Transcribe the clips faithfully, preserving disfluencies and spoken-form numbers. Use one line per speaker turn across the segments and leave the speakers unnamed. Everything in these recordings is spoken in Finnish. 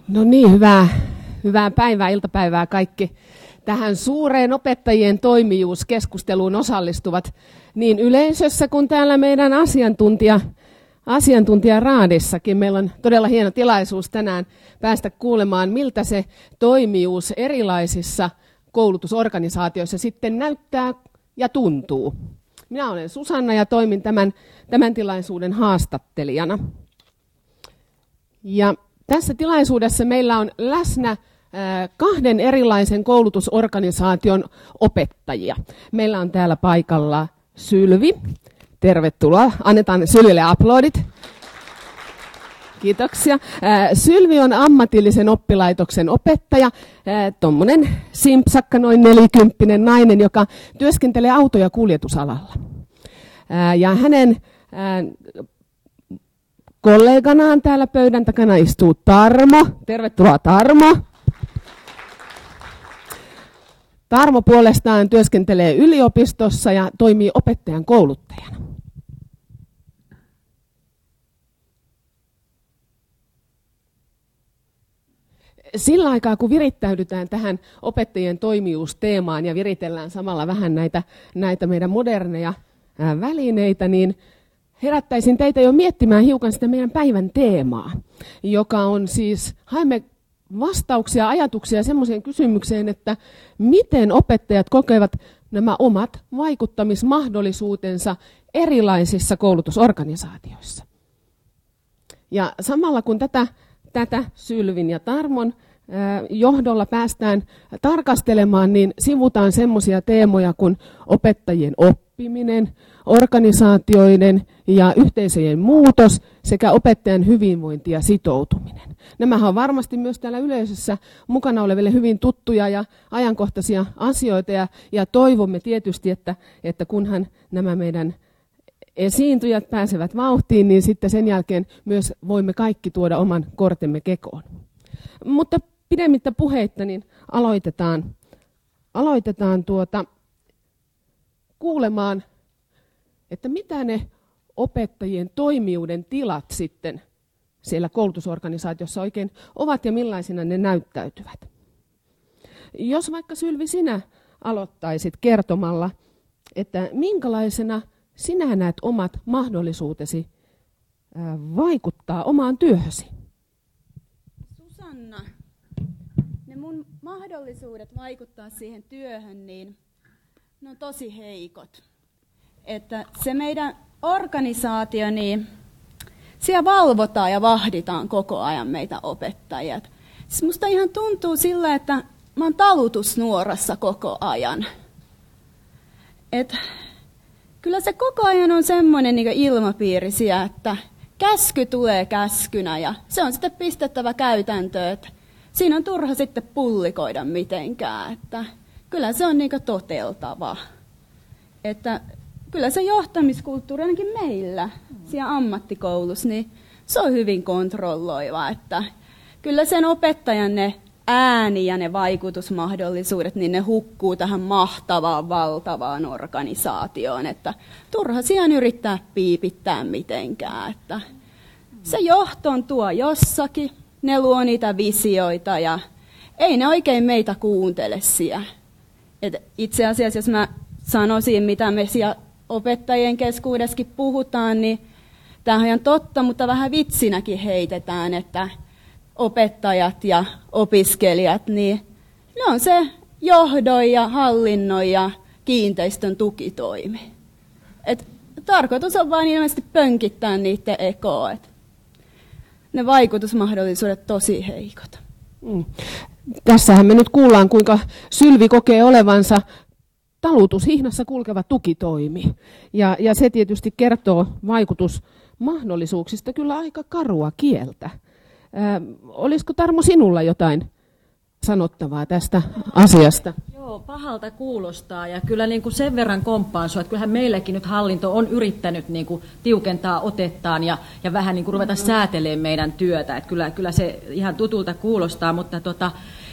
No niin, hyvää, hyvää päivää, iltapäivää kaikki. Tähän suureen opettajien toimijuuskeskusteluun osallistuvat niin yleisössä kuin täällä meidän asiantuntija, asiantuntijaraadissakin. Meillä on todella hieno tilaisuus tänään päästä kuulemaan, miltä se toimijuus erilaisissa koulutusorganisaatioissa sitten näyttää ja tuntuu. Minä olen Susanna ja toimin tämän, tämän tilaisuuden haastattelijana. Ja tässä tilaisuudessa meillä on läsnä kahden erilaisen koulutusorganisaation opettajia. Meillä on täällä paikalla Sylvi. Tervetuloa. Annetaan Sylville aplodit. Kiitoksia. Sylvi on ammatillisen oppilaitoksen opettaja, tuommoinen simpsakka, noin nelikymppinen nainen, joka työskentelee auto- ja kuljetusalalla. Ja hänen kolleganaan täällä pöydän takana istuu Tarmo. Tervetuloa Tarmo. Tarmo puolestaan työskentelee yliopistossa ja toimii opettajan kouluttajana. Sillä aikaa, kun virittäydytään tähän opettajien toimijuusteemaan ja viritellään samalla vähän näitä, näitä meidän moderneja ää, välineitä, niin herättäisin teitä jo miettimään hiukan sitä meidän päivän teemaa, joka on siis, haemme vastauksia, ajatuksia semmoiseen kysymykseen, että miten opettajat kokevat nämä omat vaikuttamismahdollisuutensa erilaisissa koulutusorganisaatioissa. Ja samalla kun tätä, tätä Sylvin ja Tarmon ää, johdolla päästään tarkastelemaan, niin sivutaan semmoisia teemoja kuin opettajien oppiminen, organisaatioiden ja yhteisöjen muutos sekä opettajan hyvinvointi ja sitoutuminen. Nämähän on varmasti myös täällä yleisössä mukana oleville hyvin tuttuja ja ajankohtaisia asioita ja, ja toivomme tietysti, että, että kunhan nämä meidän esiintyjät pääsevät vauhtiin, niin sitten sen jälkeen myös voimme kaikki tuoda oman kortemme kekoon. Mutta pidemmittä puheitta niin aloitetaan, aloitetaan tuota, kuulemaan, että mitä ne opettajien toimijuuden tilat sitten siellä koulutusorganisaatiossa oikein ovat ja millaisina ne näyttäytyvät. Jos vaikka Sylvi sinä aloittaisit kertomalla, että minkälaisena sinä näet omat mahdollisuutesi vaikuttaa omaan työhösi?
Susanna, ne mun mahdollisuudet vaikuttaa siihen työhön, niin ne on tosi heikot. Että se meidän organisaatio, niin siellä valvotaan ja vahditaan koko ajan meitä opettajia. Siis musta ihan tuntuu sillä, että mä oon talutusnuorassa koko ajan. Et kyllä se koko ajan on semmoinen niin ilmapiiri siellä, että käsky tulee käskynä ja se on sitten pistettävä käytäntöön, että siinä on turha sitten pullikoida mitenkään. Että kyllä se on niin toteltava. Että kyllä se johtamiskulttuuri ainakin meillä siellä ammattikoulussa, niin se on hyvin kontrolloiva. Että kyllä sen opettajan ne ääni ja ne vaikutusmahdollisuudet, niin ne hukkuu tähän mahtavaan, valtavaan organisaatioon. Että turha siihen yrittää piipittää mitenkään. Että se johto tuo jossakin, ne luo niitä visioita ja ei ne oikein meitä kuuntele siellä. Et itse asiassa, jos mä sanoisin, mitä me siellä opettajien keskuudessakin puhutaan, niin tämähän on ihan totta, mutta vähän vitsinäkin heitetään, että opettajat ja opiskelijat, niin ne on se johdon ja hallinnon ja kiinteistön tukitoimi. Et tarkoitus on vain ilmeisesti pönkittää niiden ekoa. Et ne vaikutusmahdollisuudet tosi heikot.
Mm. Tässähän me nyt kuullaan, kuinka Sylvi kokee olevansa talutushihnassa kulkeva tukitoimi. Ja, ja se tietysti kertoo vaikutusmahdollisuuksista kyllä aika karua kieltä. Ää, olisiko Tarmo sinulla jotain sanottavaa tästä asiasta?
Joo, pahalta kuulostaa ja kyllä niin kuin sen verran komppaan sua, että kyllähän meilläkin nyt hallinto on yrittänyt niin kuin tiukentaa otettaan ja, ja vähän niin kuin ruveta säätelemään meidän työtä. Että kyllä, kyllä se ihan tutulta kuulostaa, mutta tota,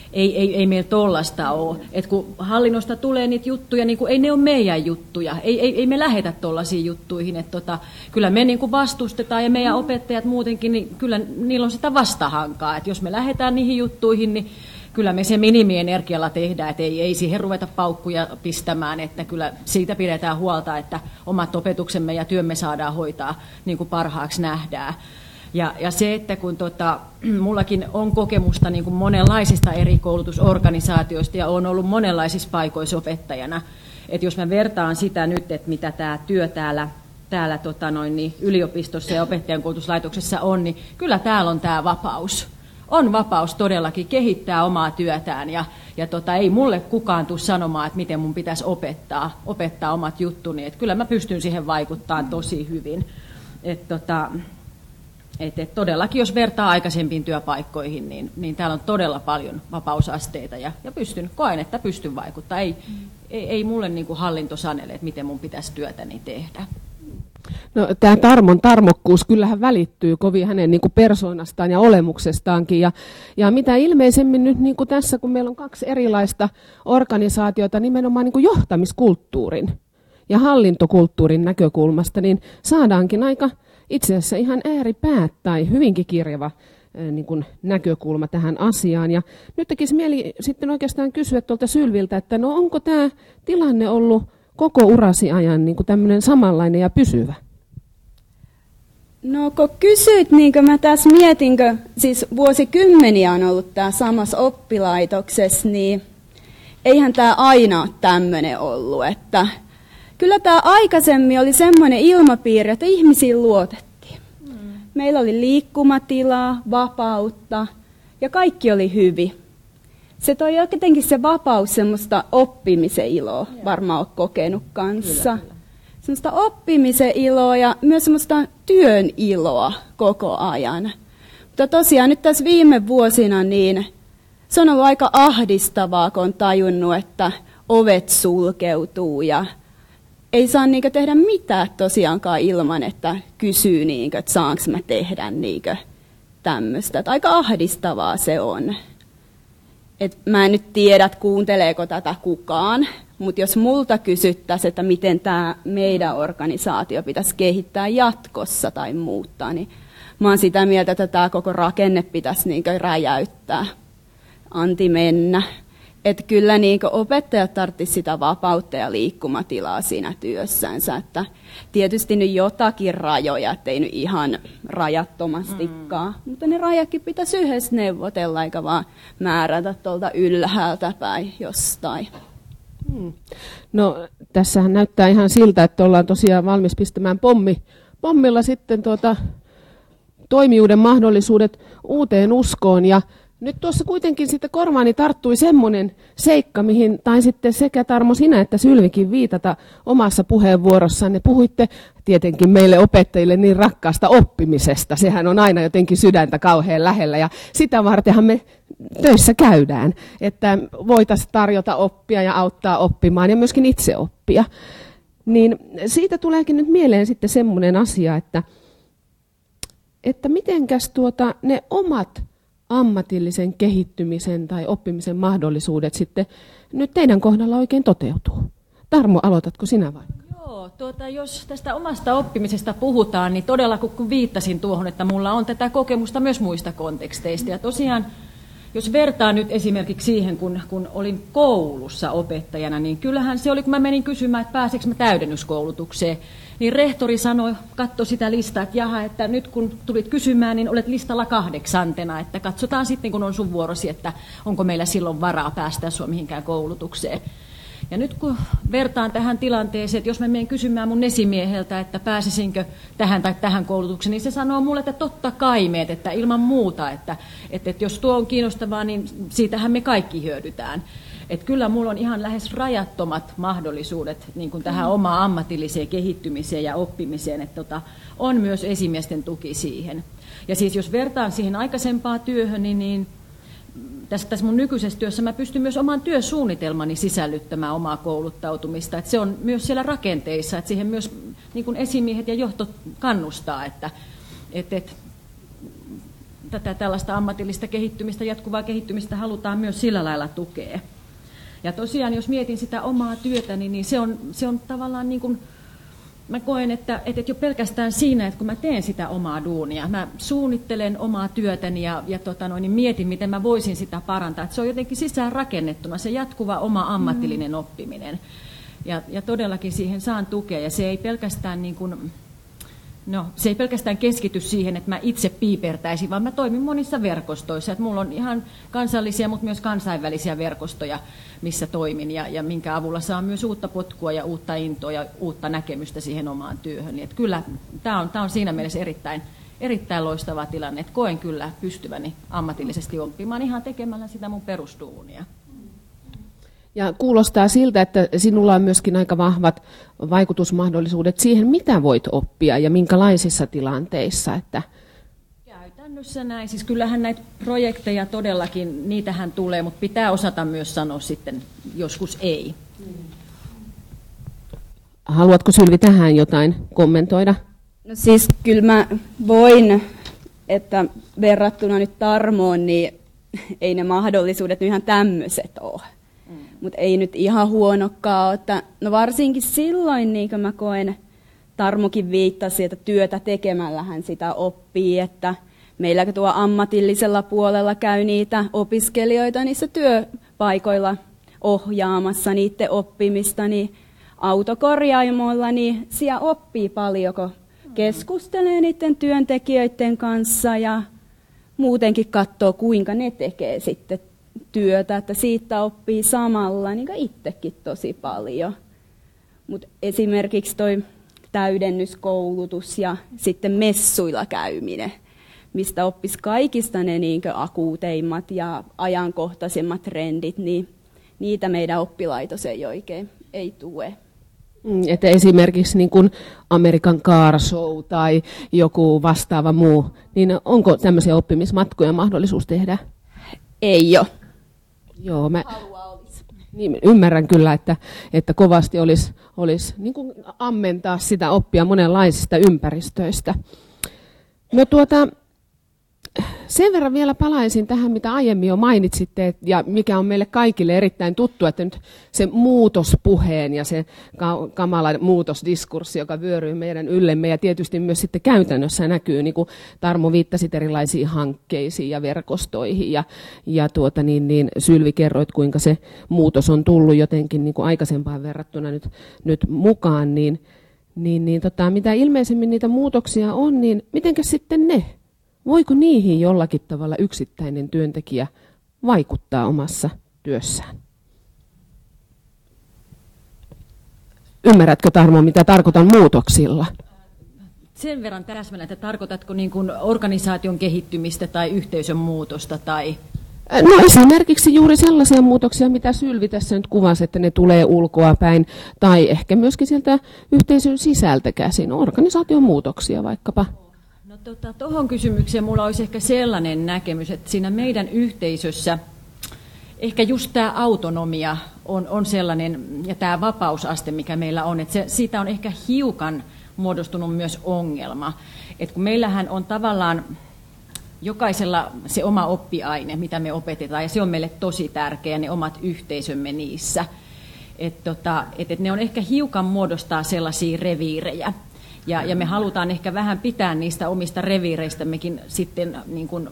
ei, ei, ei meillä tollasta ole. Et kun hallinnosta tulee niitä juttuja, niin kuin, ei ne ole meidän juttuja. Ei, ei, ei me lähetä tollaisiin juttuihin. Et tota, kyllä me niin kuin vastustetaan ja meidän opettajat muutenkin, niin kyllä niillä on sitä vastahankaa. Et jos me lähdetään niihin juttuihin, niin kyllä me se minimienergialla tehdään, että ei, ei siihen ruveta paukkuja pistämään, että kyllä siitä pidetään huolta, että omat opetuksemme ja työmme saadaan hoitaa niin kuin parhaaksi nähdään. Ja, ja se, että kun tota, mullakin on kokemusta niin kuin monenlaisista eri koulutusorganisaatioista ja olen ollut monenlaisissa paikoissa opettajana, että jos mä vertaan sitä nyt, että mitä tämä työ täällä, täällä tota noin, niin yliopistossa ja opettajankoulutuslaitoksessa on, niin kyllä täällä on tämä vapaus. On vapaus todellakin kehittää omaa työtään ja, ja tota, ei mulle kukaan tule sanomaan, että miten mun pitäisi opettaa, opettaa omat juttuni. Et kyllä mä pystyn siihen vaikuttamaan tosi hyvin. Et tota, et, et todellakin jos vertaa aikaisempiin työpaikkoihin, niin, niin täällä on todella paljon vapausasteita ja, ja pystyn, koen, että pystyn vaikuttamaan. Ei, mm. ei, ei mulle niin kuin hallinto sanele, että miten mun pitäisi työtäni tehdä.
No, tämä Tarmon tarmokkuus kyllähän välittyy kovin hänen niin kuin persoonastaan ja olemuksestaankin. Ja, ja mitä ilmeisemmin nyt niin kuin tässä, kun meillä on kaksi erilaista organisaatiota nimenomaan niin kuin johtamiskulttuurin ja hallintokulttuurin näkökulmasta, niin saadaankin aika itse asiassa ihan ääripäät tai hyvinkin kirjava niin kuin näkökulma tähän asiaan. Ja nyt tekisi mieli sitten oikeastaan kysyä tuolta Sylviltä, että no onko tämä tilanne ollut koko urasi ajan niin kuin tämmöinen samanlainen ja pysyvä?
No kun kysyit, niin kuin mä tässä mietinkö, siis vuosikymmeniä on ollut tämä samassa oppilaitoksessa, niin eihän tämä aina ole tämmöinen ollut. Että kyllä tämä aikaisemmin oli semmoinen ilmapiiri, että ihmisiin luotettiin. Mm. Meillä oli liikkumatilaa, vapautta ja kaikki oli hyvin. Se toi jotenkin se vapaus semmoista oppimisen iloa, varmaan olet kokenut kanssa. Kyllä, kyllä. Semmoista oppimisen iloa ja myös semmoista työn iloa koko ajan. Mutta tosiaan nyt tässä viime vuosina niin se on ollut aika ahdistavaa, kun on tajunnut, että ovet sulkeutuu ja ei saa niinkö tehdä mitään tosiaankaan ilman, että kysyy, niinkö, että saanko mä tehdä niinkö tämmöistä. Että aika ahdistavaa se on. Et mä en nyt tiedä, että kuunteleeko tätä kukaan, mutta jos multa kysyttäisiin, että miten tämä meidän organisaatio pitäisi kehittää jatkossa tai muuttaa, niin mä oon sitä mieltä, että tämä koko rakenne pitäisi niinkö räjäyttää, anti mennä. Että kyllä niinkö opettajat tarvitsisivat sitä vapautta ja liikkumatilaa siinä työssänsä. Että tietysti nyt jotakin rajoja, ettei nyt ihan rajattomastikaan. Mm. Mutta ne rajakin pitäisi yhdessä neuvotella, eikä vaan määrätä tuolta ylhäältä päin jostain.
Hmm. No tässähän näyttää ihan siltä, että ollaan tosiaan valmis pistämään pommi, pommilla sitten tuota, toimijuuden mahdollisuudet uuteen uskoon. Ja nyt tuossa kuitenkin sitten korvaani tarttui semmoinen seikka, mihin taisitte sekä Tarmo sinä että Sylvikin viitata omassa puheenvuorossanne. Puhuitte tietenkin meille opettajille niin rakkaasta oppimisesta. Sehän on aina jotenkin sydäntä kauhean lähellä ja sitä vartenhan me töissä käydään, että voitaisiin tarjota oppia ja auttaa oppimaan ja myöskin itse oppia. Niin siitä tuleekin nyt mieleen sitten semmoinen asia, että, että mitenkäs tuota ne omat ammatillisen kehittymisen tai oppimisen mahdollisuudet sitten nyt teidän kohdalla oikein toteutuu. Tarmo, aloitatko sinä vai?
Joo, tuota, jos tästä omasta oppimisesta puhutaan, niin todella kun viittasin tuohon, että mulla on tätä kokemusta myös muista konteksteista. Ja tosiaan, jos vertaa nyt esimerkiksi siihen, kun, kun olin koulussa opettajana, niin kyllähän se oli, kun mä menin kysymään, että pääseekö mä täydennyskoulutukseen, niin rehtori sanoi, katsoi sitä listaa, että jaha, että nyt kun tulit kysymään, niin olet listalla kahdeksantena, että katsotaan sitten, kun on sun vuorosi, että onko meillä silloin varaa päästä sua mihinkään koulutukseen. Ja nyt kun vertaan tähän tilanteeseen, että jos mä menen kysymään mun esimieheltä, että pääsisinkö tähän tai tähän koulutukseen, niin se sanoo mulle, että totta kai meet, että ilman muuta, että, että, että jos tuo on kiinnostavaa, niin siitähän me kaikki hyödytään. Että kyllä mulla on ihan lähes rajattomat mahdollisuudet niin kuin tähän omaan ammatilliseen kehittymiseen ja oppimiseen, että tota, on myös esimiesten tuki siihen. Ja siis jos vertaan siihen aikaisempaan työhön, niin, niin tässä, tässä mun nykyisessä työssä mä pystyn myös oman työsuunnitelmani sisällyttämään omaa kouluttautumista. Että se on myös siellä rakenteissa, että siihen myös niin kuin esimiehet ja johto kannustaa, että et, et, tätä tällaista ammatillista kehittymistä, jatkuvaa kehittymistä halutaan myös sillä lailla tukea. Ja tosiaan, jos mietin sitä omaa työtäni, niin se on, se on tavallaan niin kuin, mä koen, että, että jo pelkästään siinä, että kun mä teen sitä omaa duunia, mä suunnittelen omaa työtäni ja, ja tota noin, niin mietin, miten mä voisin sitä parantaa. Että se on jotenkin sisään rakennettuna, se jatkuva oma ammatillinen mm. oppiminen. Ja, ja todellakin siihen saan tukea, ja se ei pelkästään niin kuin, no, se ei pelkästään keskity siihen, että mä itse piipertäisin, vaan mä toimin monissa verkostoissa. Että mulla on ihan kansallisia, mutta myös kansainvälisiä verkostoja, missä toimin, ja, ja minkä avulla saa myös uutta potkua ja uutta intoa ja uutta näkemystä siihen omaan työhön. Että kyllä tämä on, tää on siinä mielessä erittäin, erittäin loistava tilanne, että koen kyllä pystyväni ammatillisesti oppimaan ihan tekemällä sitä mun perusduunia.
Ja kuulostaa siltä, että sinulla on myöskin aika vahvat vaikutusmahdollisuudet siihen, mitä voit oppia ja minkälaisissa tilanteissa. Että
käytännössä näin. Siis kyllähän näitä projekteja todellakin, niitähän tulee, mutta pitää osata myös sanoa sitten joskus ei.
Haluatko Sylvi tähän jotain kommentoida?
No siis kyllä mä voin, että verrattuna nyt Tarmoon, niin ei ne mahdollisuudet nyt ihan tämmöiset ole. Mutta ei nyt ihan huonokaan ole. No varsinkin silloin, niin kuin mä koen, Tarmokin viittasi, että työtä tekemällähän sitä oppii, että meilläkö tuo ammatillisella puolella käy niitä opiskelijoita niissä työpaikoilla ohjaamassa niiden oppimista, niin autokorjaamoilla, niin siellä oppii paljon, kun keskustelee niiden työntekijöiden kanssa ja muutenkin katsoo, kuinka ne tekee sitten työtä, että siitä oppii samalla niin kuin itsekin tosi paljon. Mutta esimerkiksi toi täydennyskoulutus ja sitten messuilla käyminen, mistä oppisi kaikista ne niin kuin akuuteimmat ja ajankohtaisemmat trendit, niin niitä meidän oppilaitos ei oikein ei tue.
Että esimerkiksi niin kuin American Car Show tai joku vastaava muu, niin onko tämmöisiä oppimismatkoja mahdollisuus tehdä?
Ei ole.
Joo, mä niin, ymmärrän kyllä, että, että kovasti olisi, olisi niin kuin ammentaa sitä oppia monenlaisista ympäristöistä. No tuota, sen verran vielä palaisin tähän, mitä aiemmin jo mainitsitte, ja mikä on meille kaikille erittäin tuttu, että nyt se muutospuheen ja se kamala muutosdiskurssi, joka vyöryy meidän yllemme, ja tietysti myös sitten käytännössä näkyy, niin kuin Tarmo viittasit erilaisiin hankkeisiin ja verkostoihin, ja, ja tuota, niin, niin, Sylvi kerroit, kuinka se muutos on tullut jotenkin niin kuin aikaisempaan verrattuna nyt, nyt mukaan, niin, niin, niin tota, mitä ilmeisemmin niitä muutoksia on, niin mitenkä sitten ne? Voiko niihin jollakin tavalla yksittäinen työntekijä vaikuttaa omassa työssään? Ymmärrätkö, Tarmo, mitä tarkoitan muutoksilla?
Sen verran täsmälleen, että tarkoitatko niin kuin organisaation kehittymistä tai yhteisön muutosta? Tai...
No esimerkiksi juuri sellaisia muutoksia, mitä Sylvi tässä nyt kuvasi, että ne tulee ulkoa päin, tai ehkä myöskin sieltä yhteisön sisältä käsin, organisaation muutoksia vaikkapa.
No tuohon tota, kysymykseen mulla olisi ehkä sellainen näkemys, että siinä meidän yhteisössä ehkä just tämä autonomia on, on sellainen, ja tämä vapausaste, mikä meillä on, että se, siitä on ehkä hiukan muodostunut myös ongelma. Että kun meillähän on tavallaan jokaisella se oma oppiaine, mitä me opetetaan, ja se on meille tosi tärkeä, ne omat yhteisömme niissä. Että tota, et, et ne on ehkä hiukan muodostaa sellaisia reviirejä. Ja, ja me halutaan ehkä vähän pitää niistä omista reviireistämmekin sitten niin kuin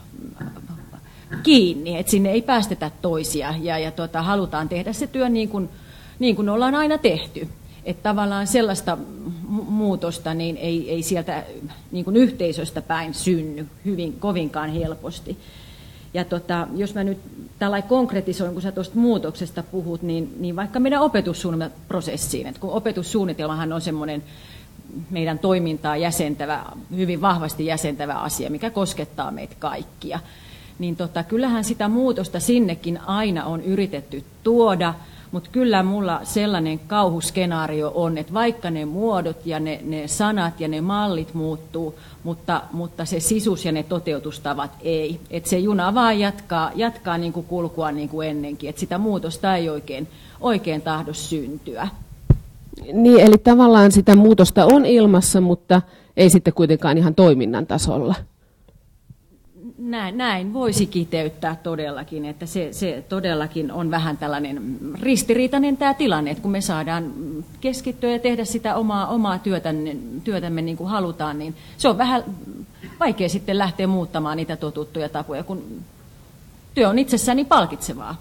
kiinni, että sinne ei päästetä toisia, ja, ja tota, halutaan tehdä se työ niin kuin, niin kuin ollaan aina tehty. Että tavallaan sellaista muutosta niin ei, ei sieltä niin kuin yhteisöstä päin synny hyvin, kovinkaan helposti. Ja tota, jos mä nyt tällainen konkretisoin, kun sä tuosta muutoksesta puhut, niin, niin vaikka meidän opetussuunnitelmaprosessiin, että kun opetussuunnitelmahan on semmoinen meidän toimintaa jäsentävä, hyvin vahvasti jäsentävä asia, mikä koskettaa meitä kaikkia, niin tota, kyllähän sitä muutosta sinnekin aina on yritetty tuoda, mutta kyllä mulla sellainen kauhuskenaario on, että vaikka ne muodot ja ne, ne sanat ja ne mallit muuttuu, mutta, mutta se sisus ja ne toteutustavat ei. Että se juna vaan jatkaa, jatkaa niin kuin kulkua niin kuin ennenkin, että sitä muutosta ei oikein, oikein tahdo syntyä.
Niin, eli tavallaan sitä muutosta on ilmassa, mutta ei sitten kuitenkaan ihan toiminnan tasolla.
näin, näin voisi kiteyttää todellakin, että se, se todellakin on vähän tällainen ristiriitainen tämä tilanne, että kun me saadaan keskittyä ja tehdä sitä omaa, omaa työtämme, työtämme niin kuin halutaan, niin se on vähän vaikea sitten lähteä muuttamaan niitä totuttuja tapoja, kun työ on itsessään niin palkitsevaa.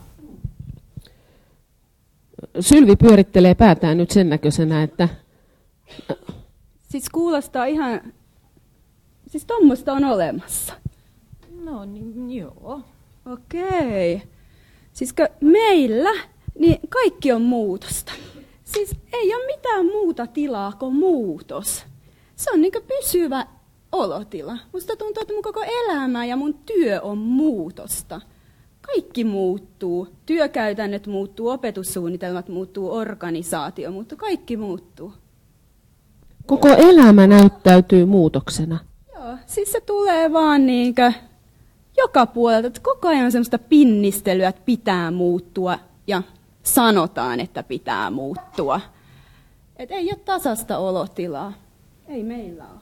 Sylvi pyörittelee päätään nyt sen näköisenä, että...
Siis kuulostaa ihan... Siis tommoista on olemassa.
No niin, joo.
Okei. Siis meillä, niin kaikki on muutosta. Siis ei ole mitään muuta tilaa kuin muutos. Se on niinku pysyvä olotila. Musta tuntuu, että mun koko elämä ja mun työ on muutosta. Kaikki muuttuu. Työkäytännöt muuttuu, opetussuunnitelmat muuttuu, organisaatio muuttuu, kaikki muuttuu.
Koko elämä näyttäytyy muutoksena.
Joo, siis se tulee vaan niinkö joka puolelta, että koko ajan on semmoista pinnistelyä, että pitää muuttua ja sanotaan, että pitää muuttua. Et ei ole tasasta olotilaa. Ei meillä ole.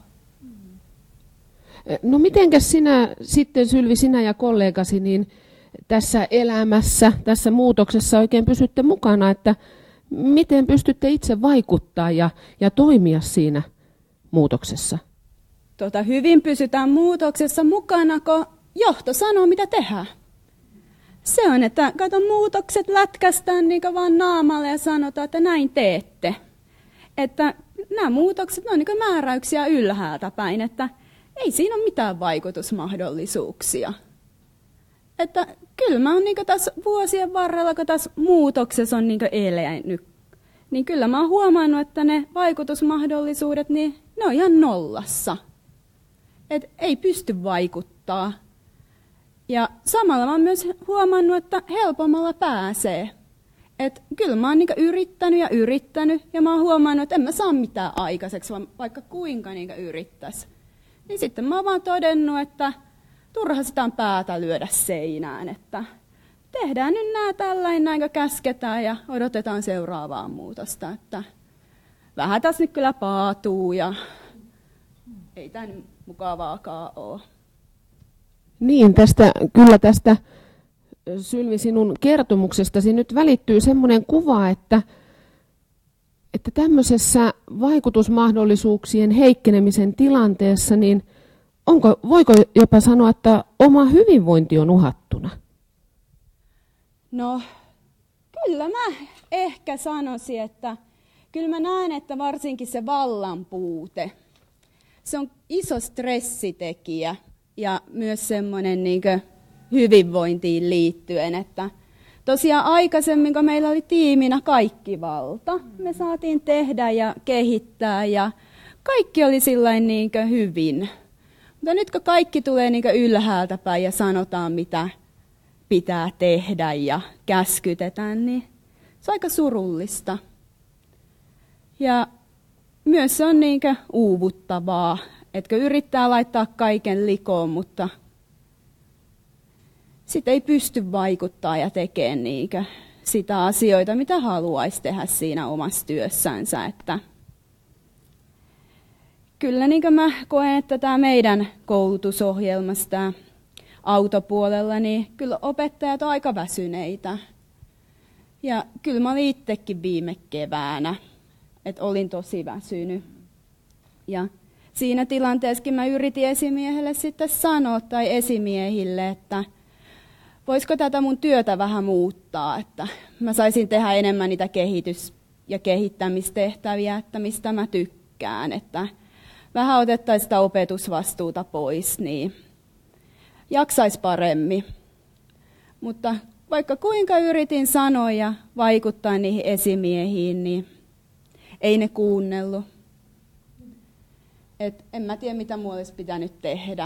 No mitenkäs sinä sitten, Sylvi, sinä ja kollegasi, niin tässä elämässä, tässä muutoksessa oikein pysytte mukana, että miten pystytte itse vaikuttaa ja, ja toimia siinä muutoksessa?
Tota, hyvin pysytään muutoksessa mukana, kun johto sanoo, mitä tehdään. Se on, että kato, muutokset lätkästään niin vaan naamalle ja sanotaan, että näin teette. Että nämä muutokset, ne on niin määräyksiä ylhäältä päin, että ei siinä ole mitään vaikutusmahdollisuuksia. Että kyllä mä oon niin tässä vuosien varrella, kun tässä muutoksessa on niin elänyt, niin kyllä mä oon huomannut, että ne vaikutusmahdollisuudet, niin ne on ihan nollassa. Et ei pysty vaikuttaa. Ja samalla mä oon myös huomannut, että helpommalla pääsee. Et kyllä mä oon niin yrittänyt ja yrittänyt, ja mä oon huomannut, että en mä saa mitään aikaiseksi, vaikka kuinka niin yrittäisi. Niin sitten mä oon vaan todennut, että turha sitä on päätä lyödä seinään, että tehdään nyt nää tällainen, näin käsketään ja odotetaan seuraavaa muutosta. Että vähän tässä nyt kyllä paatuu ja ei tämä nyt mukavaakaan ole.
Niin, tästä, kyllä tästä, Sylvi, sinun kertomuksestasi nyt välittyy semmoinen kuva, että, että tämmöisessä vaikutusmahdollisuuksien heikkenemisen tilanteessa, niin onko, voiko jopa sanoa, että oma hyvinvointi on uhattuna?
No, kyllä mä ehkä sanoisin, että kyllä mä näen, että varsinkin se vallan puute, se on iso stressitekijä ja myös semmoinen niin kuin hyvinvointiin liittyen, että tosiaan aikaisemmin, kun meillä oli tiiminä kaikki valta, me saatiin tehdä ja kehittää ja kaikki oli sillain niin kuin hyvin. Mutta nyt kun kaikki tulee niin kuin ylhäältä päin ja sanotaan, mitä pitää tehdä ja käskytetään, niin se on aika surullista. Ja myös se on niin kuin uuvuttavaa, etkö yrittää laittaa kaiken likoon, mutta sitten ei pysty vaikuttaa ja tekemään niin kuin sitä asioita, mitä haluaisi tehdä siinä omassa työssänsä. Että kyllä niin kuin mä koen, että tämä meidän koulutusohjelmassa, tämä autopuolella, niin kyllä opettajat on aika väsyneitä. Ja kyllä mä olin itsekin viime keväänä, että olin tosi väsynyt. Ja siinä tilanteessakin mä yritin esimiehelle sitten sanoa tai esimiehille, että voisiko tätä mun työtä vähän muuttaa, että mä saisin tehdä enemmän niitä kehitys- ja kehittämistehtäviä, että mistä mä tykkään, että vähän otettaisiin sitä opetusvastuuta pois, niin jaksaisi paremmin. Mutta vaikka kuinka yritin sanoa ja vaikuttaa niihin esimiehiin, niin ei ne kuunnellut. Et en mä tiedä, mitä mulla olisi pitänyt tehdä.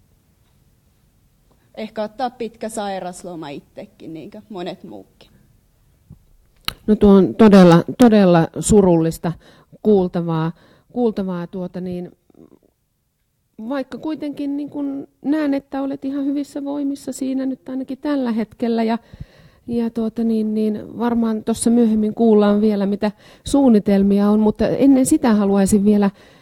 Ehkä ottaa pitkä sairasloma itsekin, niin kuin monet muukin.
No tuo on todella, todella surullista kuultavaa. kuultavaa tuota niin, vaikka kuitenkin niin kun näen, että olet ihan hyvissä voimissa siinä nyt ainakin tällä hetkellä. Ja, ja tuota niin, niin varmaan tuossa myöhemmin kuullaan vielä, mitä suunnitelmia on, mutta ennen sitä haluaisin vielä,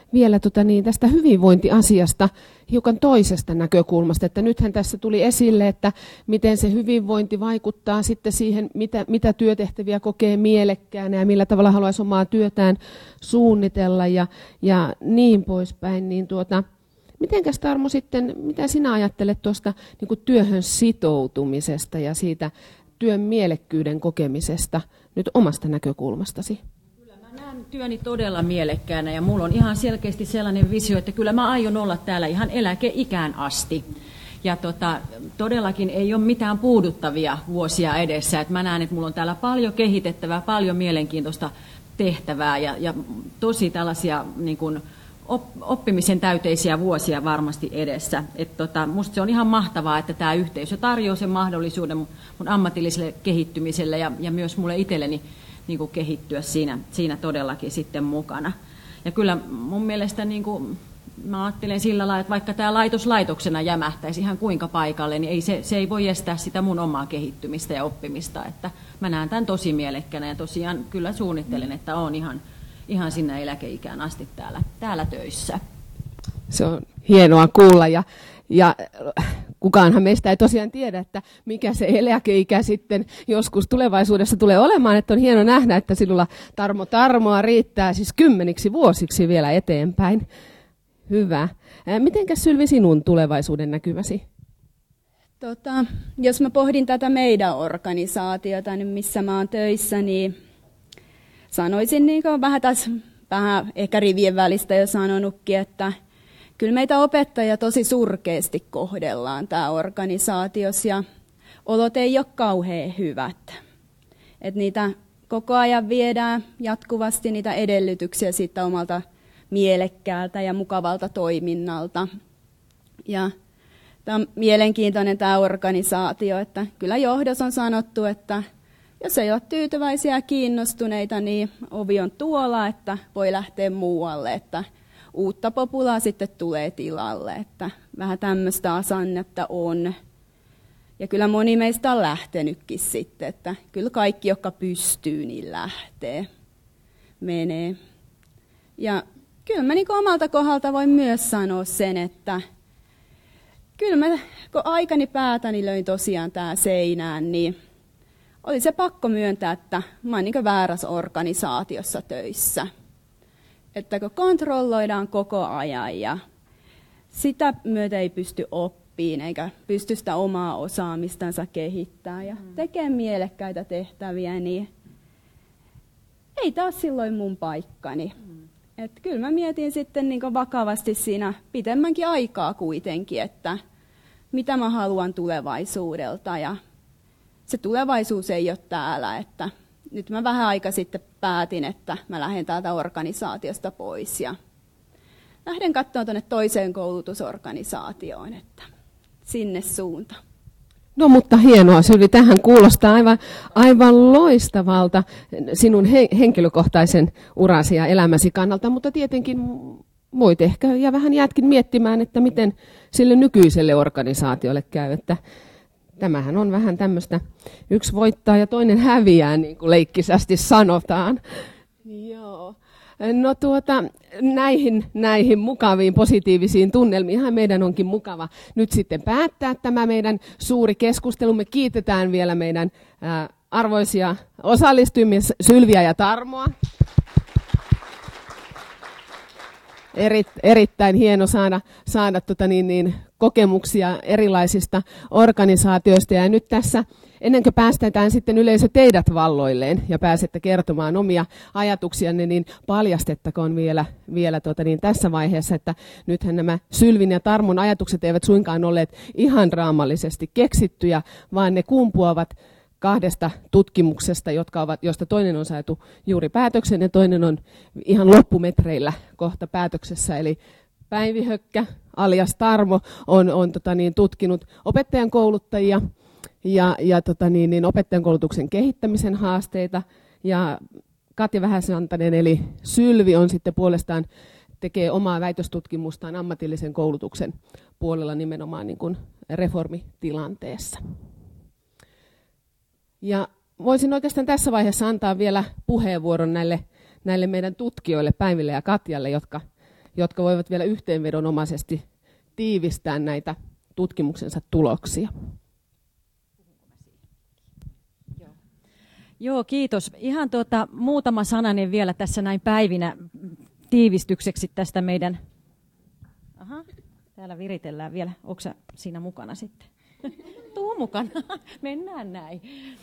vielä tota niin, tästä hyvinvointiasiasta hiukan toisesta näkökulmasta. Että nythän tässä tuli esille, että miten se hyvinvointi vaikuttaa sitten siihen, mitä, mitä työtehtäviä kokee mielekkäänä ja millä tavalla haluaisi omaa työtään suunnitella ja, ja niin poispäin. Niin tuota, mitenkäs Tarmo sitten, mitä sinä ajattelet tuosta niin kuin työhön sitoutumisesta ja siitä työn mielekkyyden kokemisesta nyt omasta näkökulmastasi?
Kyllä mä näen työni todella mielekkäänä ja mulla on ihan selkeästi sellainen visio, että kyllä mä aion olla täällä ihan eläkeikään asti. Ja tota, todellakin ei ole mitään puuduttavia vuosia edessä. Et mä näen, että mulla on täällä paljon kehitettävää, paljon mielenkiintoista tehtävää ja, ja tosi tällaisia niin kuin oppimisen täyteisiä vuosia varmasti edessä. Et tota, musta se on ihan mahtavaa, että tämä yhteisö tarjoaa sen mahdollisuuden mun ammatilliselle kehittymiselle ja, ja myös mulle itselleni niin kuin kehittyä siinä, siinä todellakin sitten mukana. Ja kyllä mun mielestä niin kuin, mä ajattelen sillä lailla, että vaikka tämä laitos laitoksena jämähtäisi ihan kuinka paikalle, niin ei se, se ei voi estää sitä mun omaa kehittymistä ja oppimista. Että mä näen tämän tosi mielekkänä ja tosiaan kyllä suunnittelen, että on ihan ihan sinne eläkeikään asti täällä, täällä töissä.
Se on hienoa kuulla ja, ja kukaanhan meistä ei tosiaan tiedä, että mikä se eläkeikä sitten joskus tulevaisuudessa tulee olemaan. Että on hieno nähdä, että sinulla Tarmo Tarmoa riittää siis kymmeniksi vuosiksi vielä eteenpäin. Hyvä. Mitenkäs Sylvi sinun tulevaisuuden näkymäsi?
Tota, jos mä pohdin tätä meidän organisaatiota, niin missä mä oon töissä, niin sanoisin niin kuin vähän tässä, vähän ehkä rivien välistä jo sanonutkin, että kyllä meitä opettajia tosi surkeasti kohdellaan tämä organisaatiossa ja olot ei ole kauhean hyvät. Et niitä koko ajan viedään jatkuvasti niitä edellytyksiä siitä omalta mielekkäältä ja mukavalta toiminnalta. Ja tämä on mielenkiintoinen tämä organisaatio, että kyllä johdossa on sanottu, että jos ei ole tyytyväisiä ja kiinnostuneita, niin ovi on tuolla, että voi lähteä muualle, että uutta populaa sitten tulee tilalle, että vähän tämmöistä asennetta on. Ja kyllä moni meistä on lähtenytkin sitten, että kyllä kaikki, jotka pystyy, niin lähtee, menee. Ja kyllä mä niin omalta kohdalta voin myös sanoa sen, että kyllä mä, kun aikani päätäni löin tosiaan tää seinään, niin oli se pakko myöntää, että mä oon niin väärässä organisaatiossa töissä. Että kun kontrolloidaan koko ajan ja sitä myötä ei pysty oppiin eikä pysty sitä omaa osaamistansa kehittämään ja tekemään mielekkäitä tehtäviä, niin ei taas silloin mun paikkani. Et kyllä mä mietin sitten niin vakavasti siinä pitemmänkin aikaa kuitenkin, että mitä mä haluan tulevaisuudelta ja se tulevaisuus ei ole täällä, että nyt mä vähän aika sitten päätin, että mä lähden täältä organisaatiosta pois ja lähden katsomaan tuonne toiseen koulutusorganisaatioon, että sinne suunta.
No mutta hienoa, Sylvi, tähän kuulostaa aivan, aivan loistavalta sinun he, henkilökohtaisen urasi ja elämäsi kannalta, mutta tietenkin voit ehkä ja vähän jäätkin miettimään, että miten sille nykyiselle organisaatiolle käy, että tämähän on vähän tämmöistä, yksi voittaa ja toinen häviää, niin kuin leikkisästi sanotaan. Joo. No tuota, näihin, näihin mukaviin positiivisiin tunnelmiin meidän onkin mukava nyt sitten päättää tämä meidän suuri keskustelu. Me kiitetään vielä meidän ää, arvoisia osallistujia Sylviä ja Tarmoa. Eri, erittäin hieno saada, saada tota niin, niin, kokemuksia erilaisista organisaatioista. Ja nyt tässä, ennen kuin päästetään sitten yleisö teidät valloilleen ja pääsette kertomaan omia ajatuksianne, niin paljastettakoon vielä, vielä tota niin, tässä vaiheessa, että nythän nämä Sylvin ja Tarmon ajatukset eivät suinkaan olleet ihan raamallisesti keksittyjä, vaan ne kumpuavat kahdesta tutkimuksesta, jotka ovat, josta toinen on saatu juuri päätöksen ja toinen on ihan loppumetreillä kohta päätöksessä. Eli Päivi Hökkä alias Tarmo on, on tota niin, tutkinut opettajan kouluttajia ja, ja tota niin, niin opettajan koulutuksen kehittämisen haasteita. Ja Katja Vähäsantanen eli Sylvi on sitten puolestaan tekee omaa väitöstutkimustaan ammatillisen koulutuksen puolella nimenomaan niin kuin reformitilanteessa. Ja voisin oikeastaan tässä vaiheessa antaa vielä puheenvuoron näille, näille meidän tutkijoille, Päiville ja Katjalle, jotka, jotka voivat vielä yhteenvedonomaisesti tiivistää näitä tutkimuksensa tuloksia.
Joo, kiitos. Ihan tuota, muutama sananen vielä tässä näin päivinä tiivistykseksi tästä meidän... Aha, täällä viritellään vielä. Onko sä siinä mukana sitten? Tuu mukana. Mennään näin.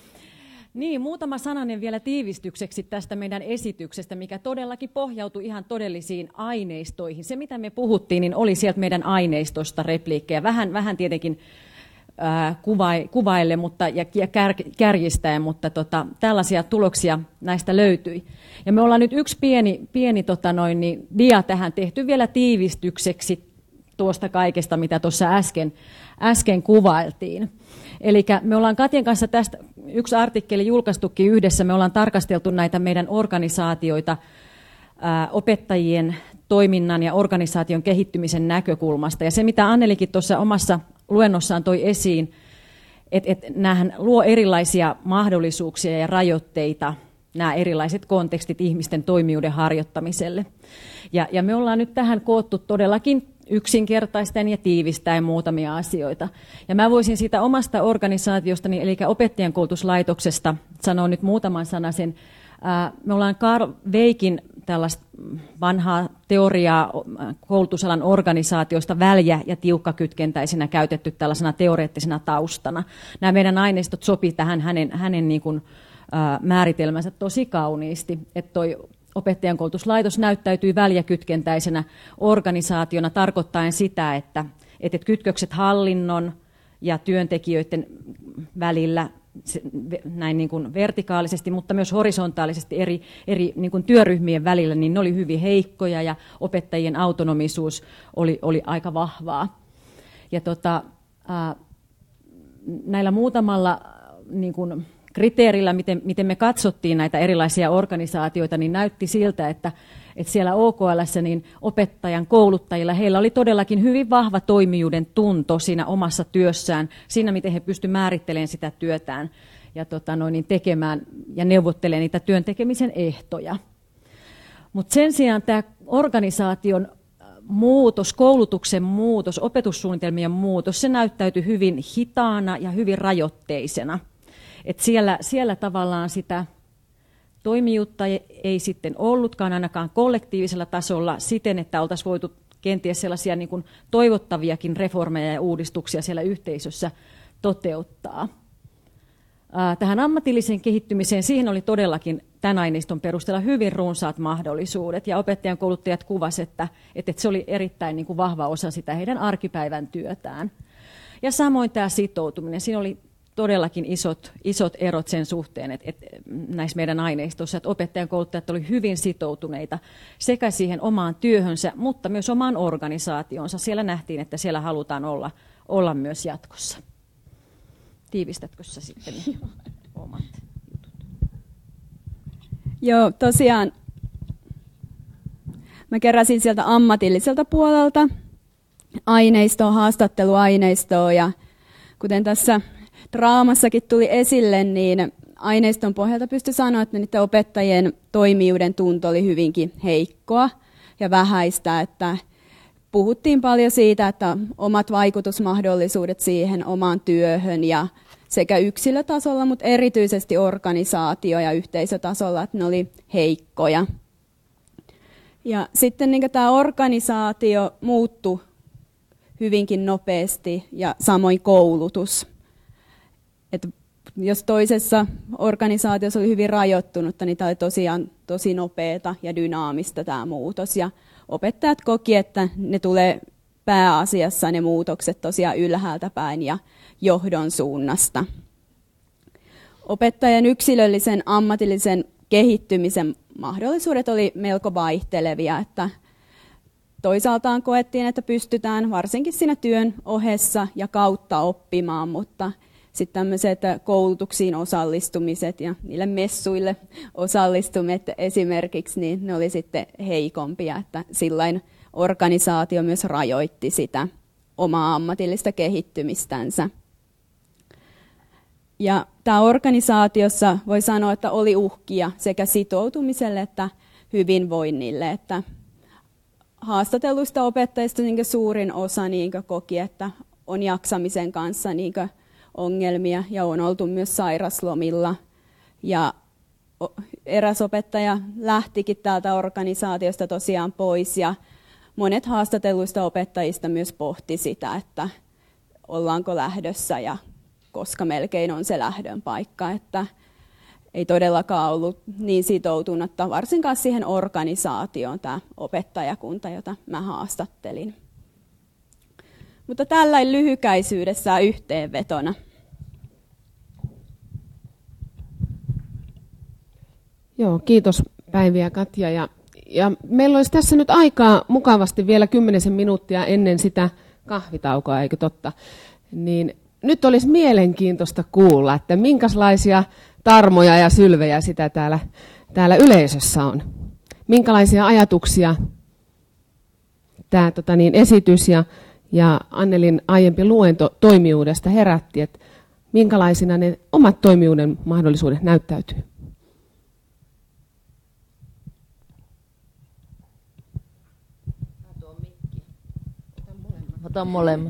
Niin, muutama sananen vielä tiivistykseksi tästä meidän esityksestä, mikä todellakin pohjautui ihan todellisiin aineistoihin. Se, mitä me puhuttiin, niin oli sieltä meidän aineistosta repliikkejä. Vähän, vähän tietenkin ää, kuva- kuvaille mutta, ja kär, kärjistäen, mutta tota, tällaisia tuloksia näistä löytyi. Ja me ollaan nyt yksi pieni, pieni tota noin, niin, dia tähän tehty vielä tiivistykseksi tuosta kaikesta, mitä tuossa äsken, äsken kuvailtiin. Eli me ollaan Katjan kanssa tästä yksi artikkeli julkaistukin yhdessä. Me ollaan tarkasteltu näitä meidän organisaatioita ää, opettajien toiminnan ja organisaation kehittymisen näkökulmasta. Ja se, mitä Annelikin tuossa omassa luennossaan toi esiin, että et näähän luo erilaisia mahdollisuuksia ja rajoitteita, nämä erilaiset kontekstit ihmisten toimijuuden harjoittamiselle. Ja, ja me ollaan nyt tähän koottu todellakin yksinkertaistaen ja tiivistäen muutamia asioita. Ja mä voisin siitä omasta organisaatiostani, eli opettajankoulutuslaitoksesta, sanoa nyt muutaman sanasen. Me ollaan Carl Weikin tällaista vanhaa teoriaa koulutusalan organisaatioista väljä- ja tiukkakytkentäisenä käytetty tällaisena teoreettisena taustana. Nämä meidän aineistot sopii tähän hänen, hänen niin kuin, ää, määritelmänsä tosi kauniisti, että toi opettajankoulutuslaitos näyttäytyy väljäkytkentäisenä organisaationa tarkoittaen sitä, että, että kytkökset hallinnon ja työntekijöiden välillä näin niin kuin vertikaalisesti, mutta myös horisontaalisesti eri, eri niin kuin työryhmien välillä, niin ne oli hyvin heikkoja ja opettajien autonomisuus oli, oli aika vahvaa. Ja tota, ää, näillä muutamalla niin kuin kriteerillä, miten, miten me katsottiin näitä erilaisia organisaatioita, niin näytti siltä, että, että siellä O K L:ssä niin opettajan kouluttajilla, heillä oli todellakin hyvin vahva toimijuuden tunto siinä omassa työssään, siinä miten he pystyivät määrittelemään sitä työtään ja tota noin, niin tekemään ja neuvottelemaan niitä työn tekemisen ehtoja. Mutta sen sijaan tämä organisaation muutos, koulutuksen muutos, opetussuunnitelmien muutos, se näyttäytyi hyvin hitaana ja hyvin rajoitteisena. Et siellä, siellä tavallaan sitä toimijuutta ei, ei sitten ollutkaan ainakaan kollektiivisella tasolla siten, että oltaisiin voitu kenties sellaisia niin kuin toivottaviakin reformeja ja uudistuksia siellä yhteisössä toteuttaa. Tähän ammatilliseen kehittymiseen, siihen oli todellakin tämän aineiston perusteella hyvin runsaat mahdollisuudet, ja opettajan kouluttajat kuvasivat, että, että se oli erittäin niin kuin vahva osa sitä heidän arkipäivän työtään. Ja samoin tämä sitoutuminen, siinä oli todellakin isot, isot erot sen suhteen, että, että näissä meidän aineistossa, että opettajan kouluttajat olivat hyvin sitoutuneita sekä siihen omaan työhönsä, mutta myös omaan organisaationsa. Siellä nähtiin, että siellä halutaan olla, olla myös jatkossa. Tiivistätkö sä sitten omat jutut?
Joo, tosiaan mä keräsin sieltä ammatilliselta puolelta aineistoa, haastatteluaineistoa, ja kuten tässä draamassakin tuli esille, niin aineiston pohjalta pystyi sanoa, että niiden opettajien toimijuuden tunto oli hyvinkin heikkoa ja vähäistä, että puhuttiin paljon siitä, että omat vaikutusmahdollisuudet siihen omaan työhön ja sekä yksilötasolla, mutta erityisesti organisaatio- ja yhteisötasolla, että ne oli heikkoja. Ja sitten niin tämä organisaatio muuttui hyvinkin nopeasti ja samoin koulutus. Et jos toisessa organisaatiossa oli hyvin rajoittunutta, niin tämä oli tosiaan tosi nopeata ja dynaamista tämä muutos. Ja opettajat koki, että ne tulee pääasiassa ne muutokset tosiaan ylhäältä päin ja johdon suunnasta. Opettajan yksilöllisen ammatillisen kehittymisen mahdollisuudet oli melko vaihtelevia, että toisaaltaan koettiin, että pystytään varsinkin siinä työn ohessa ja kautta oppimaan, mutta sitten tämmöiset koulutuksiin osallistumiset ja niille messuille osallistumiset esimerkiksi, niin ne oli sitten heikompia, että sillain organisaatio myös rajoitti sitä omaa ammatillista kehittymistänsä. Ja tämä organisaatiossa voi sanoa, että oli uhkia sekä sitoutumiselle että hyvinvoinnille, että haastatelluista opettajista niin suurin osa niin koki, että on jaksamisen kanssa niin ongelmia ja on oltu myös sairaslomilla. Ja eräs opettaja lähtikin täältä organisaatiosta tosiaan pois ja monet haastatelluista opettajista myös pohti sitä, että ollaanko lähdössä ja koska melkein on se lähdön paikka, että ei todellakaan ollut niin sitoutunutta, varsinkaan siihen organisaatioon tämä opettajakunta, jota mä haastattelin. Mutta tällainen lyhykäisyydessään yhteenvetona.
Joo, kiitos Päivi ja Katja. Ja, ja meillä olisi tässä nyt aikaa mukavasti vielä kymmenisen minuuttia ennen sitä kahvitaukoa, eikö totta? Niin nyt olisi mielenkiintoista kuulla, että minkälaisia tarmoja ja sylvejä sitä täällä, täällä yleisössä on. Minkälaisia ajatuksia tämä tota niin, esitys ja, ja Annelin aiempi luento toimijuudesta herätti, että minkälaisina ne omat toimijuuden mahdollisuudet näyttäytyy.
Otan molemmat.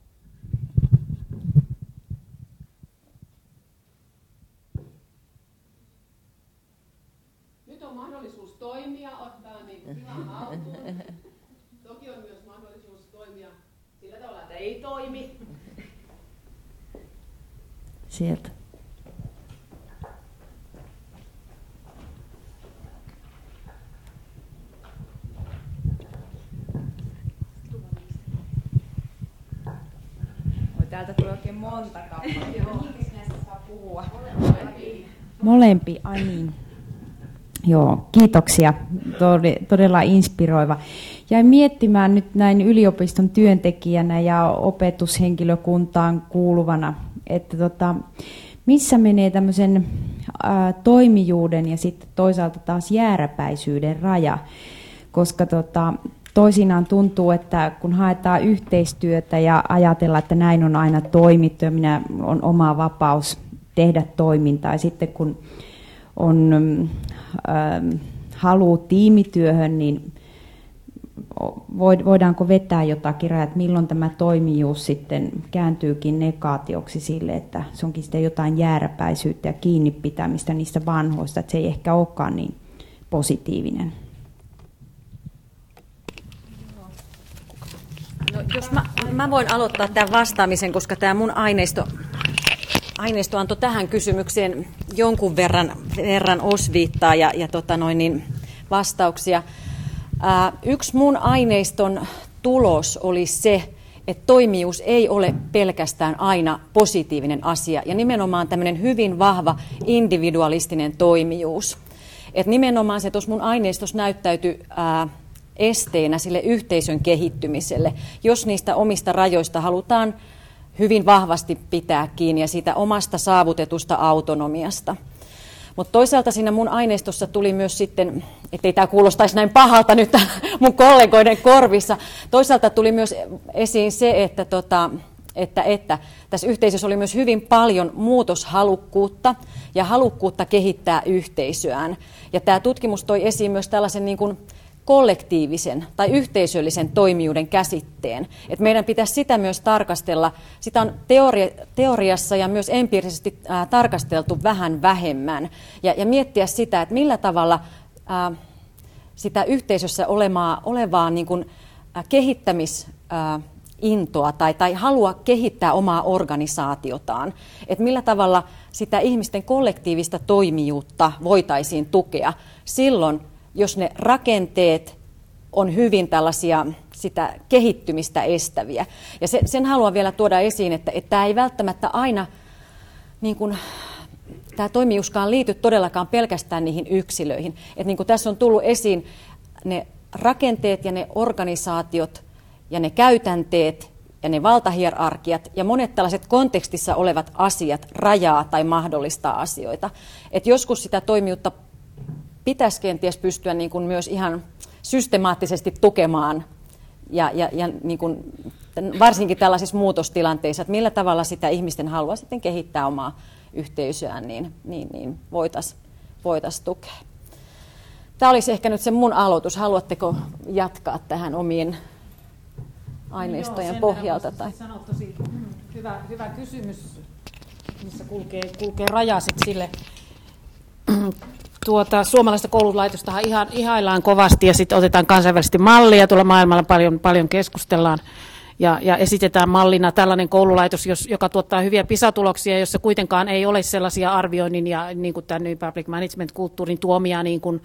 Nyt on mahdollisuus toimia, ottaa niin tilan haltuun. Toki on myös mahdollisuus toimia sillä tavalla, että ei toimi.
Sieltä.
Täältä tulee oikein monta kappaletta. Minkäs näistä saa puhua? Molempi, ai niin. Joo, kiitoksia. Todella inspiroiva. Jäin miettimään nyt näin yliopiston työntekijänä ja opetushenkilökuntaan kuuluvana, että tota, missä menee tämmöisen ä, toimijuuden ja sitten toisaalta taas jääräpäisyyden raja, koska tota, toisinaan tuntuu, että kun haetaan yhteistyötä ja ajatellaan, että näin on aina toimittu ja minä on oma vapaus tehdä toimintaa. Ja sitten kun on ähm, halu tiimityöhön, niin voidaanko vetää jotakin rajat, milloin tämä toimijuus sitten kääntyykin negaatioksi sille, että se onkin sitten jotain jääräpäisyyttä ja kiinni pitämistä niistä vanhoista, että se ei ehkä olekaan niin positiivinen.
No, jos mä, mä voin aloittaa tämän vastaamisen, koska tämä mun aineisto, aineisto antoi tähän kysymykseen jonkun verran, verran osviittaa ja, ja tota noin, niin vastauksia. Ää, yksi mun aineiston tulos oli se, että toimijuus ei ole pelkästään aina positiivinen asia ja nimenomaan tämmöinen hyvin vahva individualistinen toimijuus. Et nimenomaan se tuossa mun aineistossa näyttäytyi ää, esteenä sille yhteisön kehittymiselle, jos niistä omista rajoista halutaan hyvin vahvasti pitää kiinni ja siitä omasta saavutetusta autonomiasta. Mutta toisaalta siinä mun aineistossa tuli myös sitten, ettei tämä kuulostaisi näin pahalta nyt mun kollegoiden korvissa, toisaalta tuli myös esiin se, että, tota, että, että tässä yhteisössä oli myös hyvin paljon muutoshalukkuutta ja halukkuutta kehittää yhteisöään. Ja tämä tutkimus toi esiin myös tällaisen niin kuin kollektiivisen tai yhteisöllisen toimijuuden käsitteen. Et meidän pitäisi sitä myös tarkastella. Sitä on teoria, teoriassa ja myös empiirisesti ää, tarkasteltu vähän vähemmän. Ja, ja miettiä sitä, että millä tavalla ää, sitä yhteisössä olemaa, olevaa niin kuin, ää, kehittämisintoa tai, tai halua kehittää omaa organisaatiotaan. Että millä tavalla sitä ihmisten kollektiivista toimijuutta voitaisiin tukea silloin, jos ne rakenteet on hyvin tällaisia sitä kehittymistä estäviä. Ja se, sen haluan vielä tuoda esiin, että, että tämä ei välttämättä aina, niin kuin, tämä toimijuuskaan liity todellakaan pelkästään niihin yksilöihin. Että niin kuin tässä on tullut esiin ne rakenteet ja ne organisaatiot ja ne käytänteet ja ne valtahierarkiat ja monet tällaiset kontekstissa olevat asiat rajaa tai mahdollistaa asioita. Että joskus sitä toimijuutta pitäisi kenties pystyä niin kuin myös ihan systemaattisesti tukemaan, ja, ja, ja niin kuin, varsinkin tällaisissa muutostilanteissa, että millä tavalla sitä ihmisten halua sitten kehittää omaa yhteisöään, niin, niin, niin voitaisiin voitais tukea. Tämä olisi ehkä nyt se mun aloitus. Haluatteko jatkaa tähän omien aineistojen
no,
pohjalta? Tai?
Sanoa tosi hyvä, hyvä kysymys, missä kulkee, kulkee raja sit sille. Tuota, suomalaista koululaitostahan ihan, ihaillaan kovasti ja sitten otetaan kansainvälisesti mallia. Tuolla maailmalla paljon, paljon keskustellaan ja, ja esitetään mallina tällainen koululaitos, jos, joka tuottaa hyviä PISA-tuloksia, jossa kuitenkaan ei ole sellaisia arvioinnin ja niin kuin tämän New Public Management-kulttuurin tuomia niin kuin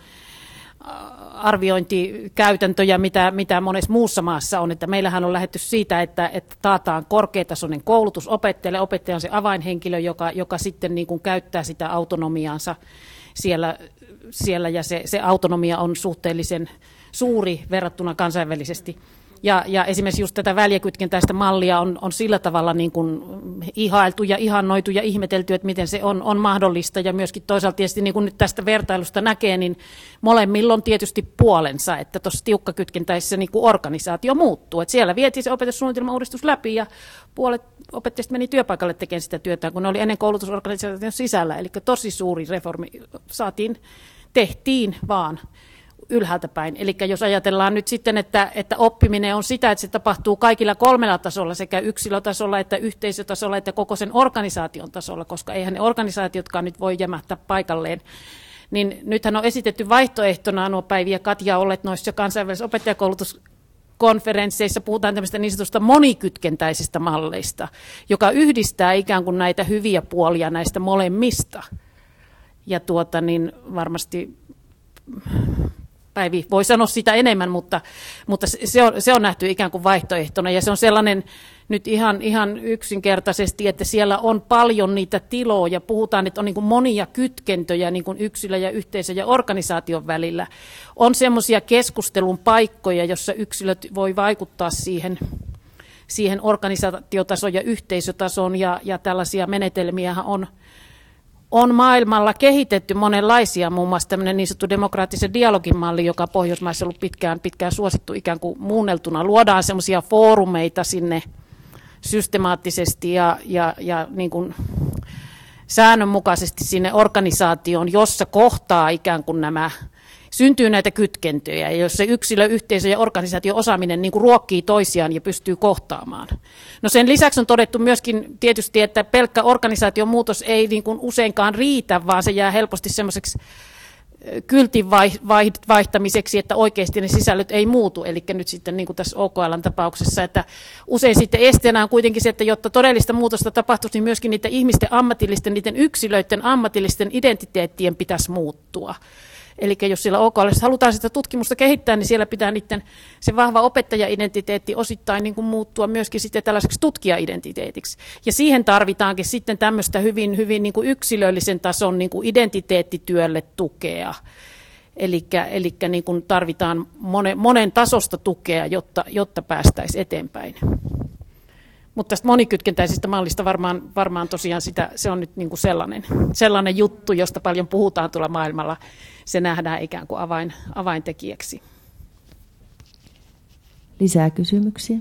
arviointikäytäntöjä, mitä, mitä monessa muussa maassa on. Että meillähän on lähdetty siitä, että, että taataan korkeatasoinen koulutus opettajalle. Opettaja on se avainhenkilö, joka, joka sitten niin kuin käyttää sitä autonomiaansa siellä, siellä ja se, se autonomia on suhteellisen suuri verrattuna kansainvälisesti. Ja, ja esimerkiksi just tätä väljäkytkentäistä mallia on, on sillä tavalla niin kuin ihailtu ja ihannoitu ja ihmetelty, että miten se on, on mahdollista. Ja myöskin toisaalta tietysti niin kuin nyt tästä vertailusta näkee, niin molemmilla on tietysti puolensa, että tuossa tiukkakytkentäisessä niin kuin organisaatio muuttuu. Että siellä vietiin se opetussuunnitelma-uudistus läpi ja puolet opettajista meni työpaikalle tekemään sitä työtä, kun ne oli ennen koulutusorganisaation sisällä. Eli tosi suuri reformi saatiin, tehtiin vaan ylhäältä päin. Eli jos ajatellaan nyt sitten, että, että oppiminen on sitä, että se tapahtuu kaikilla kolmella tasolla, sekä yksilötasolla, että yhteisötasolla, että koko sen organisaation tasolla, koska eihän ne organisaatiotkaan nyt voi jämähtää paikalleen, niin nythän on esitetty vaihtoehtona nuo Päivi ja Katja olleet noissa kansainvälisissä opettajakoulutuskonferensseissa, puhutaan tämmöistä niin sanotusta monikytkentäisistä malleista, joka yhdistää ikään kuin näitä hyviä puolia näistä molemmista. Ja tuota niin varmasti Päivi voi sanoa sitä enemmän, mutta, mutta se, on, se on nähty ikään kuin vaihtoehtona ja se on sellainen nyt ihan, ihan yksinkertaisesti, että siellä on paljon niitä tiloja, puhutaan, että on niin kuin monia kytkentöjä niin kuin yksilö ja yhteisö ja organisaation välillä. On semmoisia keskustelun paikkoja, jossa yksilöt voi vaikuttaa siihen, siihen organisaatiotason ja yhteisötason ja, ja tällaisia menetelmiä on On maailmalla kehitetty monenlaisia, muun muassa tämmöinen niin sanottu demokraattisen dialogin malli, joka Pohjoismaissa on ollut pitkään, pitkään suosittu ikään kuin muunneltuna. Luodaan semmoisia foorumeita sinne systemaattisesti ja, ja, ja niin kuin säännönmukaisesti sinne organisaatioon, jossa kohtaa ikään kuin nämä, syntyy näitä kytkentöjä, ja jos se yksilö, yhteisö ja organisaation osaaminen niin kuin ruokkii toisiaan ja pystyy kohtaamaan. No sen lisäksi on todettu myöskin tietysti, että pelkkä organisaation muutos ei niin kuin useinkaan riitä, vaan se jää helposti semmoiseksi kyltin vaihtamiseksi, että oikeasti ne sisällöt ei muutu, eli nyt sitten niin kuin tässä O K L:n tapauksessa, että usein sitten esteenä on kuitenkin se, että jotta todellista muutosta tapahtuisi, niin myöskin niiden ihmisten ammatillisten, niiden yksilöiden ammatillisten identiteettien pitäisi muuttua. Eli jos siellä O K L:ssä halutaan sitä tutkimusta kehittää, niin siellä pitää niiden se vahva opettaja-identiteetti osittain niin kuin muuttua myöskin sitten tällaiseksi tutkija-identiteetiksi. Ja siihen tarvitaankin sitten tämmöistä hyvin, hyvin niin kuin yksilöllisen tason niin kuin identiteettityölle tukea. Elikkä, elikkä niin kuin tarvitaan monen, monen tasosta tukea, jotta, jotta päästäisiin eteenpäin. Mutta tästä monikytkentäisestä mallista varmaan, varmaan tosiaan sitä, se on nyt niin kuin sellainen, sellainen juttu, josta paljon puhutaan tuolla maailmalla. Se nähdään ikään kuin avain, avaintekijäksi.
Lisää kysymyksiä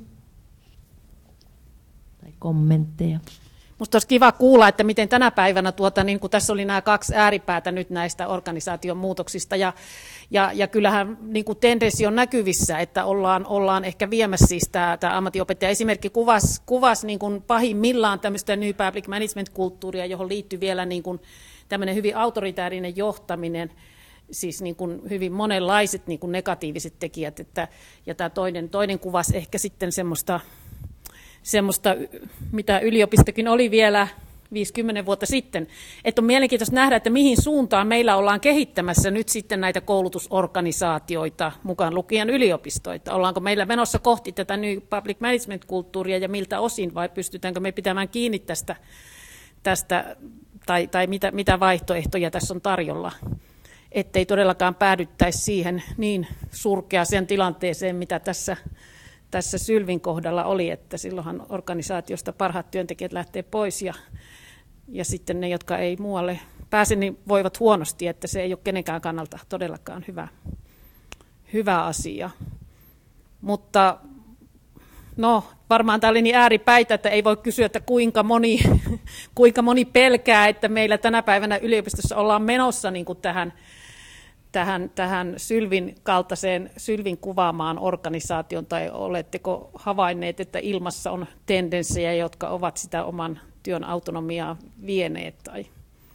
tai kommentteja?
Minusta olisi kiva kuulla, että miten tänä päivänä, tuota, niin kuin tässä oli nämä kaksi ääripäätä nyt näistä organisaation muutoksista, ja, ja, ja kyllähän niin kuin tendenssi on näkyvissä, että ollaan, ollaan ehkä viemässä siis tämä, tämä ammattiopettaja. Esimerkki kuvasi, kuvasi niin kuin pahimmillaan tämmöistä New Public Management-kulttuuria, johon liittyy vielä niin kuin tämmöinen hyvin autoritäärinen johtaminen, siis niin kuin hyvin monenlaiset niin kuin negatiiviset tekijät, että, ja tämä toinen, toinen kuvasi ehkä sitten semmoista, semmoista, mitä yliopistokin oli vielä viisikymmentä vuotta sitten. Että on mielenkiintoista nähdä, että mihin suuntaan meillä ollaan kehittämässä nyt sitten näitä koulutusorganisaatioita, mukaan lukien yliopistoita. Ollaanko meillä menossa kohti tätä New Public Management-kulttuuria ja miltä osin, vai pystytäänkö me pitämään kiinni tästä, tästä tai, tai mitä, mitä vaihtoehtoja tässä on tarjolla, ettei todellakaan päädyttäisi siihen niin surkeaseen tilanteeseen, mitä tässä Tässä Sylvin kohdalla oli, että silloinhan organisaatiosta parhaat työntekijät lähtee pois ja, ja sitten ne, jotka ei muualle pääse, niin voivat huonosti, että se ei ole kenenkään kannalta todellakaan hyvä, hyvä asia. Mutta no, varmaan tämä oli niin ääripäitä, että ei voi kysyä, että kuinka moni, kuinka moni pelkää, että meillä tänä päivänä yliopistossa ollaan menossa niin kuin tähän, tähän, tähän Sylvin kaltaiseen, Sylvin kuvaamaan organisaation, tai oletteko havainneet, että ilmassa on tendenssejä, jotka ovat sitä oman työn autonomiaa vieneet? Tai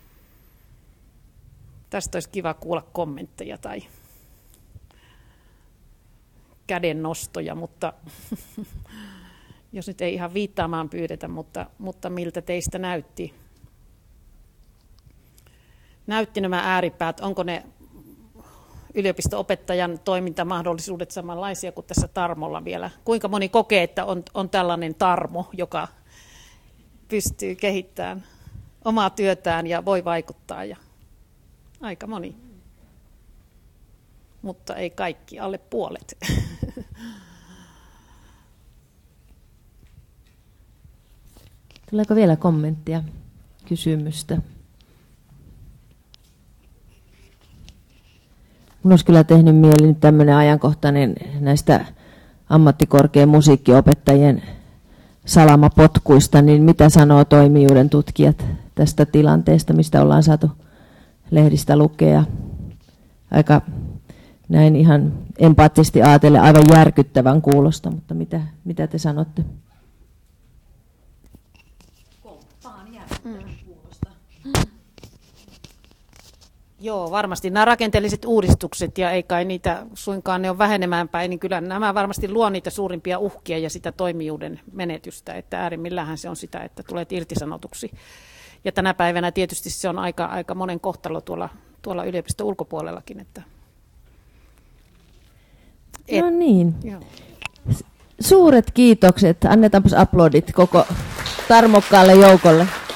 tästä olisi kiva kuulla kommentteja tai kädennostoja, mutta jos nyt ei ihan viittaamaan pyydetä, mutta, mutta miltä teistä näytti? Näytti nämä ääripäät, onko ne yliopisto-opettajan toimintamahdollisuudet samanlaisia kuin tässä Tarmolla vielä? Kuinka moni kokee, että on, on tällainen Tarmo, joka pystyy kehittämään omaa työtään ja voi vaikuttaa? Ja aika moni, mutta ei kaikki, alle puolet.
Tuleeko vielä kommenttia, kysymystä? Minun olisi kyllä tehnyt mieli nyt tämmöinen ajankohtainen näistä ammattikorkean musiikkiopettajien salamapotkuista, niin mitä sanoo toimijuuden tutkijat tästä tilanteesta, mistä ollaan saatu lehdistä lukea? Aika näin ihan empaattisesti ajatellen aivan järkyttävän kuulosta, mutta mitä, mitä te sanotte?
Joo, varmasti nämä rakenteelliset uudistukset, ja ei kai niitä suinkaan ne on vähenemään päin, niin kyllä nämä varmasti luo niitä suurimpia uhkia ja sitä toimijuuden menetystä, että äärimmillähän se on sitä, että tulet irtisanotuksi. Ja tänä päivänä tietysti se on aika, aika monen kohtalo tuolla, tuolla yliopiston ulkopuolellakin. Että
Et, no niin.
Joo.
Suuret kiitokset. Annetaanpas aplodit koko tarmokkaalle joukolle.